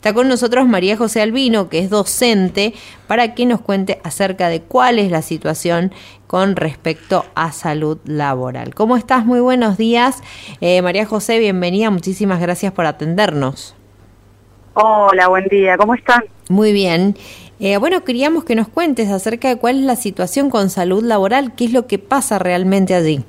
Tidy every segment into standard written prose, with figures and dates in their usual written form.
Está con nosotros María José Albino, que es docente, para que nos cuente acerca de cuál es la situación con respecto a salud laboral. ¿Cómo estás? Muy buenos días. María José, bienvenida. Muchísimas gracias por atendernos. Hola, buen día. ¿Cómo están? Muy bien. Bueno, queríamos que nos cuentes acerca de cuál es la situación con salud laboral, qué es lo que pasa realmente allí.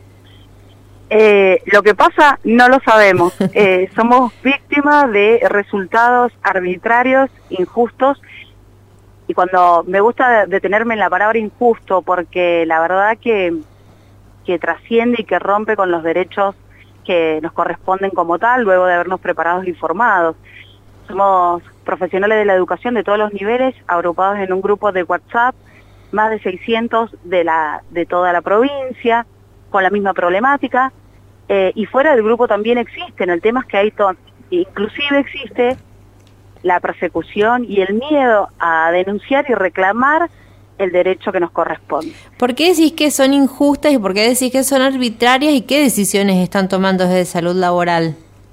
Lo que pasa no lo sabemos. Somos víctimas de resultados arbitrarios, injustos, y cuando me gusta detenerme en la palabra injusto, porque la verdad que trasciende y que rompe con los derechos que nos corresponden como tal, luego de habernos preparados y formados. Somos profesionales de la educación de todos los niveles, agrupados en un grupo de WhatsApp, más de 600 de toda la provincia, con la misma problemática, y fuera del grupo también existen. El tema es que inclusive existe la persecución y el miedo a denunciar y reclamar el derecho que nos corresponde. ¿Por qué decís que son injustas y por qué decís que son arbitrarias y qué decisiones están tomando desde salud laboral?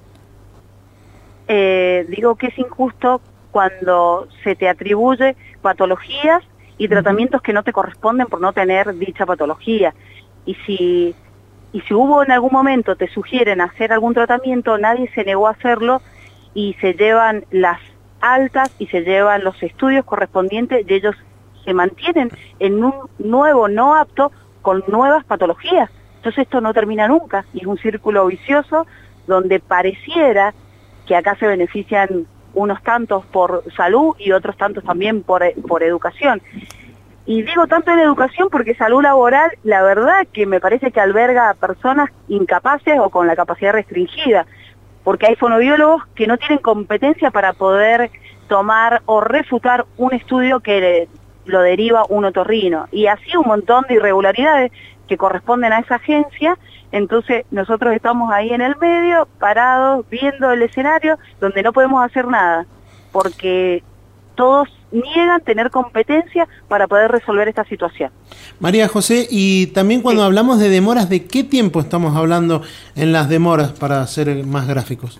Digo que es injusto cuando se te atribuye patologías y tratamientos que no te corresponden por no tener dicha patología. Y si hubo en algún momento, te sugieren hacer algún tratamiento, nadie se negó a hacerlo y se llevan las altas y se llevan los estudios correspondientes y ellos se mantienen en un nuevo no apto con nuevas patologías. Entonces esto no termina nunca y es un círculo vicioso donde pareciera que acá se benefician unos tantos por salud y otros tantos también por educación. Y digo tanto en educación porque salud laboral, la verdad que me parece que alberga a personas incapaces o con la capacidad restringida, porque hay fonoaudiólogos que no tienen competencia para poder tomar o refutar un estudio que lo deriva un otorrino, y así un montón de irregularidades que corresponden a esa agencia. Entonces nosotros estamos ahí en el medio, parados, viendo el escenario, donde no podemos hacer nada, porque todos niegan tener competencia para poder resolver esta situación. María José, y también cuando hablamos de demoras, ¿de qué tiempo estamos hablando en las demoras para ser más gráficos?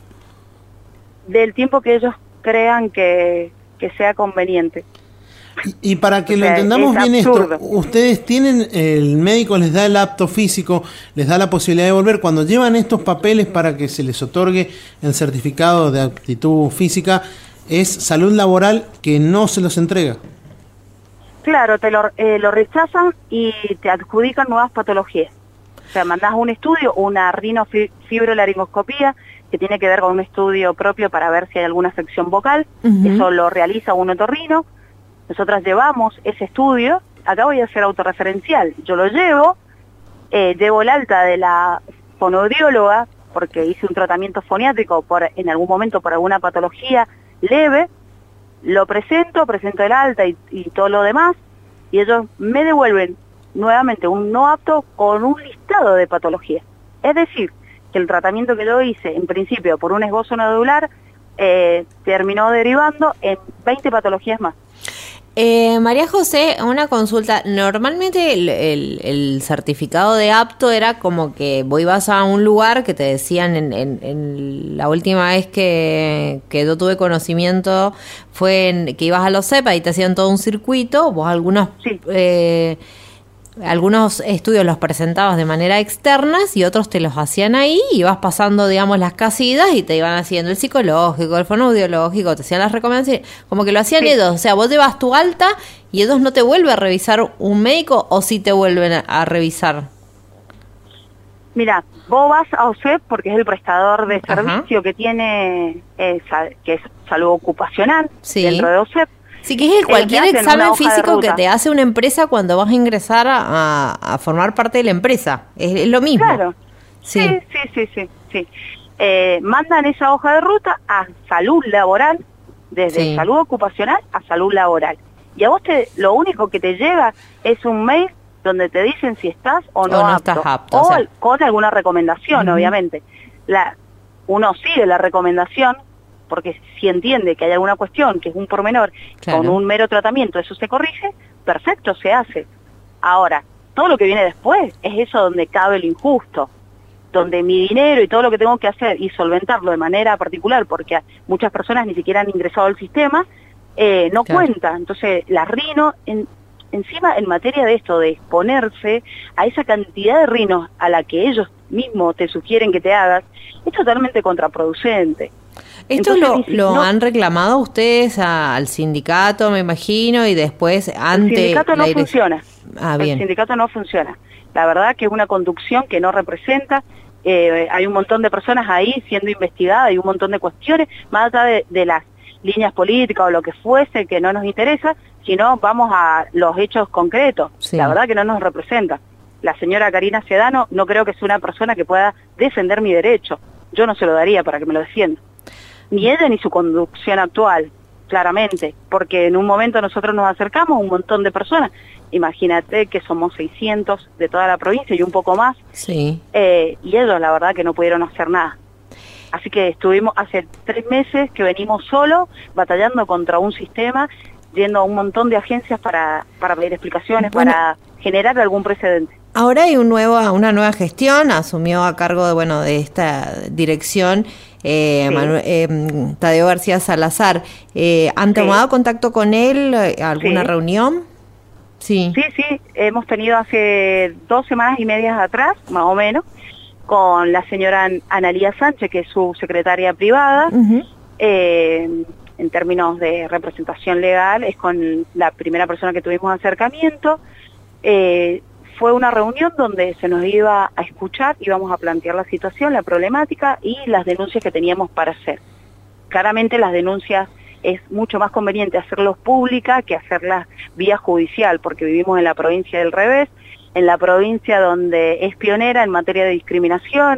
Del tiempo que ellos crean que sea conveniente. Y para que lo entendamos bien esto, ustedes tienen, el médico les da el apto físico, les da la posibilidad de volver. Cuando llevan estos papeles para que se les otorgue el certificado de aptitud física, es salud laboral que no se los entrega. Claro, te lo rechazan y te adjudican nuevas patologías. O sea, mandás un estudio, una rinofibrolaringoscopía, que tiene que ver con un estudio propio para ver si hay alguna afección vocal. Eso lo realiza un otorrino. Nosotras llevamos ese estudio, acá voy a ser autorreferencial, yo lo llevo el alta de la fonoaudióloga, porque hice un tratamiento foniátrico en algún momento por alguna patología leve, lo presento el alta y todo lo demás, y ellos me devuelven nuevamente un no apto con un listado de patologías. Es decir, que el tratamiento que yo hice, en principio por un esbozo nodular, terminó derivando en 20 patologías más. María José, una consulta. Normalmente el certificado de apto era como que vos ibas a un lugar que te decían en la última vez que yo tuve conocimiento fue que ibas a los CEPA y te hacían todo un circuito, vos algunos estudios los presentabas de manera externa y otros te los hacían ahí y ibas pasando, digamos, las casillas y te iban haciendo el psicológico, el fonoaudiológico, te hacían las recomendaciones, como que lo hacían ellos. O sea, vos llevas tu alta y ellos no te vuelven a revisar un médico o sí te vuelven a revisar. Mira, vos vas a OSEP porque es el prestador de servicio que tiene, que es salud ocupacional dentro de OSEP. Sí, que es cualquier examen físico que te hace una empresa cuando vas a ingresar a formar parte de la empresa. Es lo mismo. Claro. Sí. Mandan esa hoja de ruta a salud laboral, desde salud ocupacional a salud laboral. Y a vos lo único que te llega es un mail donde te dicen si estás o no estás apto. O con alguna recomendación, obviamente. Uno sigue la recomendación, porque si entiende que hay alguna cuestión, que es un pormenor, con un mero tratamiento, eso se corrige, perfecto, se hace. Ahora, todo lo que viene después es eso donde cabe lo injusto. donde mi dinero y todo lo que tengo que hacer y solventarlo de manera particular, porque muchas personas ni siquiera han ingresado al sistema, no cuenta. Entonces, las RINO, encima en materia de esto, de exponerse a esa cantidad de RINOs a la que ellos mismos te sugieren que te hagas, es totalmente contraproducente. ¿Esto Entonces, lo han reclamado ustedes al sindicato, me imagino, y después ante... El sindicato no funciona. Bien. El sindicato no funciona. La verdad que es una conducción que no representa. Hay un montón de personas ahí siendo investigadas, hay un montón de cuestiones, más allá de las líneas políticas o lo que fuese, que no nos interesa, sino vamos a los hechos concretos. Sí. La verdad que no nos representa. La señora Karina Sedano no creo que sea una persona que pueda defender mi derecho. Yo no se lo daría para que me lo defienda. Ni ella ni su conducción actual, claramente, porque en un momento nosotros nos acercamos a un montón de personas. Imagínate que somos 600 de toda la provincia y un poco más. Sí. Y ellos la verdad que no pudieron hacer nada. Así que estuvimos hace 3 meses que venimos solos, batallando contra un sistema, yendo a un montón de agencias para pedir explicaciones, para generar algún precedente. Ahora hay una nueva gestión, asumió a cargo de esta dirección Tadeo García Salazar. ¿Han tomado contacto con él? ¿Alguna reunión? Sí, hemos tenido hace 2 semanas y medias atrás, más o menos, con la señora Analía Sánchez, que es su secretaria privada. En términos de representación legal, es con la primera persona que tuvimos acercamiento. Fue una reunión donde se nos iba a escuchar, íbamos a plantear la situación, la problemática y las denuncias que teníamos para hacer. Claramente las denuncias es mucho más conveniente hacerlas públicas que hacerlas vía judicial, porque vivimos en la provincia del revés, en la provincia donde es pionera en materia de discriminación,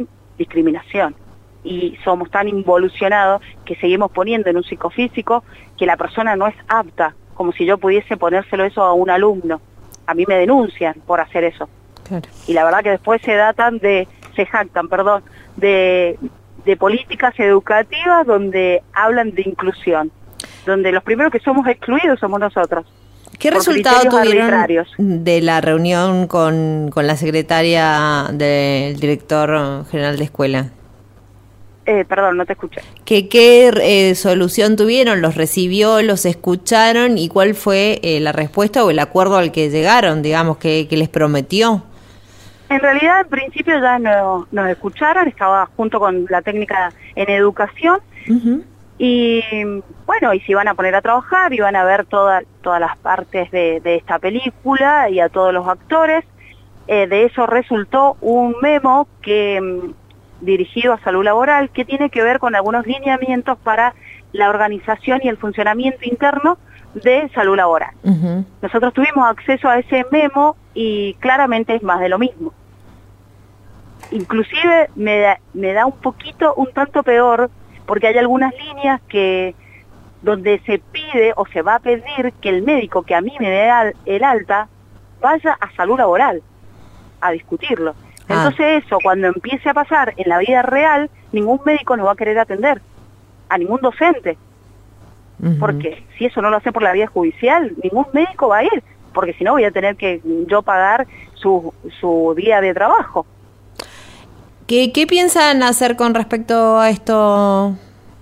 y somos tan involucionados que seguimos poniendo en un psicofísico que la persona no es apta, como si yo pudiese ponérselo eso a un alumno. A mí me denuncian por hacer eso. Claro. Y la verdad que después se jactan de políticas educativas donde hablan de inclusión, donde los primeros que somos excluidos somos nosotros. ¿Qué resultado tuvieron de la reunión con la secretaria del director general de escuela? Perdón, no te escuché. ¿Qué solución tuvieron? ¿Los recibió, los escucharon? ¿Y cuál fue la respuesta o el acuerdo al que llegaron, digamos, que les prometió? En realidad, en principio ya nos escucharon, estaba junto con la técnica en educación, y bueno, y se iban a poner a trabajar, iban a ver todas las partes de esta película y a todos los actores. De eso resultó un memo que... dirigido a salud laboral, que tiene que ver con algunos lineamientos para la organización y el funcionamiento interno de salud laboral. Nosotros tuvimos acceso a ese memo y claramente es más de lo mismo. Inclusive me da un tanto peor, porque hay algunas líneas donde se pide o se va a pedir que el médico que a mí me dé el alta vaya a salud laboral a discutirlo. Entonces eso, cuando empiece a pasar en la vida real, ningún médico nos va a querer atender, a ningún docente. Porque si eso no lo hace por la vía judicial, ningún médico va a ir, porque si no voy a tener que yo pagar su día de trabajo. ¿Qué piensan hacer con respecto a esto?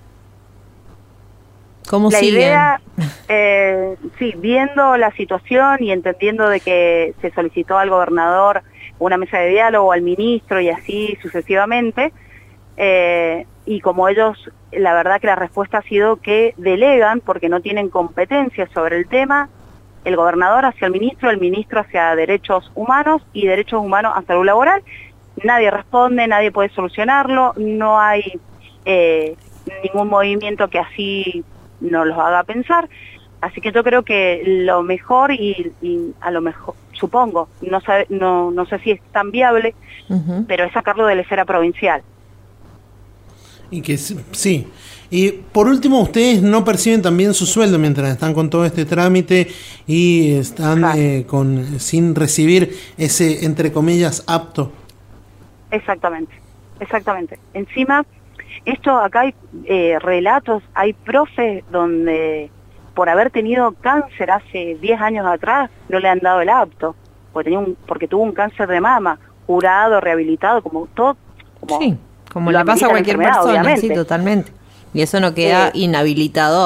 ¿Cómo siguen? La idea, viendo la situación y entendiendo de que se solicitó al gobernador una mesa de diálogo, al ministro y así sucesivamente, y como ellos, la verdad que la respuesta ha sido que delegan porque no tienen competencia sobre el tema, el gobernador hacia el ministro hacia derechos humanos y derechos humanos a salud laboral. Nadie responde, nadie puede solucionarlo, no hay ningún movimiento que así nos los haga pensar. Así que yo creo que lo mejor y a lo mejor, supongo, no sé si es tan viable, pero es sacarlo de la esfera provincial. Y que sí. Y por último, ustedes no perciben también su sueldo mientras están con todo este trámite y están sin recibir ese, entre comillas, apto. Exactamente. Encima, acá hay relatos, hay profes donde por haber tenido cáncer hace 10 años atrás no le han dado el apto, porque tuvo un cáncer de mama, curado, rehabilitado, como como le pasa a cualquier persona, obviamente. Sí, totalmente. Y eso no queda inhabilitado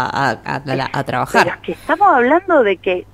a trabajar. Pero es que estamos hablando de que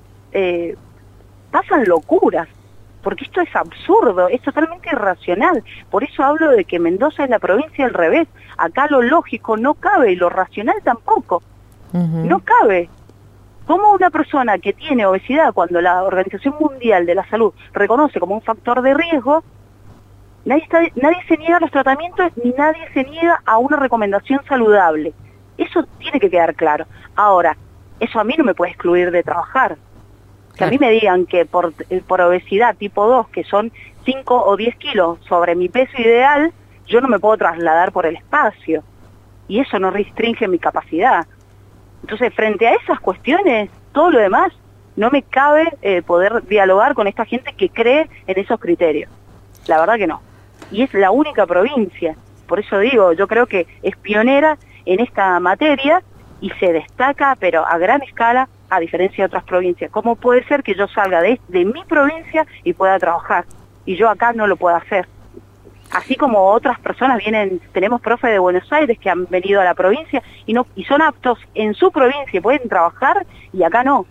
pasan locuras, porque esto es absurdo, es totalmente irracional. Por eso hablo de que Mendoza es la provincia al revés. Acá lo lógico no cabe y lo racional tampoco. No cabe. ¿Cómo una persona que tiene obesidad, cuando la Organización Mundial de la Salud reconoce como un factor de riesgo, nadie se niega a los tratamientos ni nadie se niega a una recomendación saludable? Eso tiene que quedar claro. Ahora, eso a mí no me puede excluir de trabajar. Que a mí me digan que por obesidad tipo 2, que son 5 o 10 kilos sobre mi peso ideal, yo no me puedo trasladar por el espacio. Y eso no restringe mi capacidad. Entonces, frente a esas cuestiones, todo lo demás, no me cabe poder dialogar con esta gente que cree en esos criterios. La verdad que no. Y es la única provincia. Por eso digo, yo creo que es pionera en esta materia y se destaca, pero a gran escala, a diferencia de otras provincias. ¿Cómo puede ser que yo salga de mi provincia y pueda trabajar? Y yo acá no lo puedo hacer. Así como otras personas tenemos profes de Buenos Aires que han venido a la provincia y son aptos en su provincia, pueden trabajar y acá no.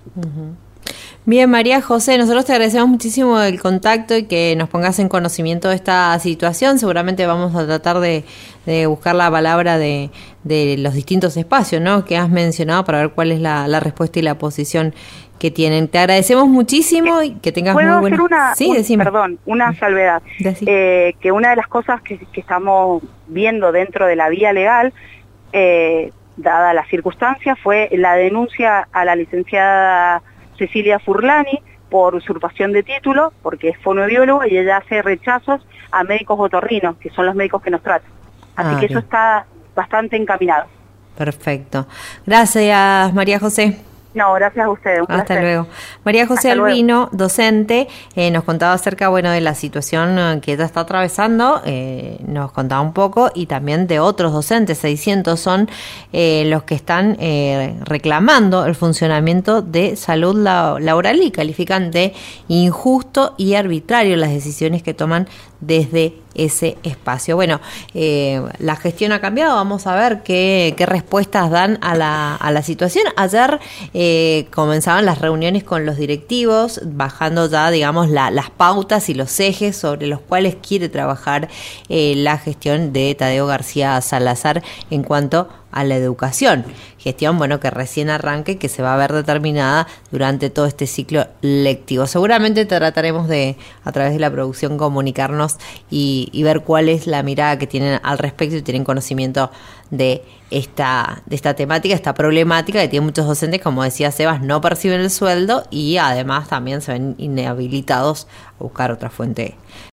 Bien, María José, nosotros te agradecemos muchísimo el contacto y que nos pongas en conocimiento de esta situación. Seguramente vamos a tratar de buscar la palabra de los distintos espacios, ¿no?, que has mencionado, para ver cuál es la respuesta y la posición que tienen. Te agradecemos muchísimo y que tengas muy buena... ¿Puedo hacer una salvedad? Que una de las cosas que estamos viendo dentro de la vía legal, dada las circunstancias, fue la denuncia a la licenciada Cecilia Furlani por usurpación de título, porque es fonoaudióloga y ella hace rechazos a médicos otorrinos, que son los médicos que nos tratan. Así que eso está bastante encaminado. Perfecto. Gracias, María José. No, gracias a ustedes. Hasta luego. María José Albino, docente, nos contaba acerca, de la situación que ella está atravesando, nos contaba un poco, y también de otros docentes. 600 son los que están reclamando el funcionamiento de salud laboral y califican de injusto y arbitrario las decisiones que toman desde ese espacio. Bueno, la gestión ha cambiado, vamos a ver qué respuestas dan a la situación. Ayer comenzaban las reuniones con los directivos, bajando ya, digamos, las pautas y los ejes sobre los cuales quiere trabajar la gestión de Tadeo García Salazar en cuanto a la educación. Gestión, que recién arranque y que se va a ver determinada durante todo este ciclo lectivo. Seguramente trataremos de, a través de la producción, comunicarnos y ver cuál es la mirada que tienen al respecto y tienen conocimiento de esta temática, esta problemática que tienen muchos docentes, como decía Sebas, no perciben el sueldo y además también se ven inhabilitados a buscar otra fuente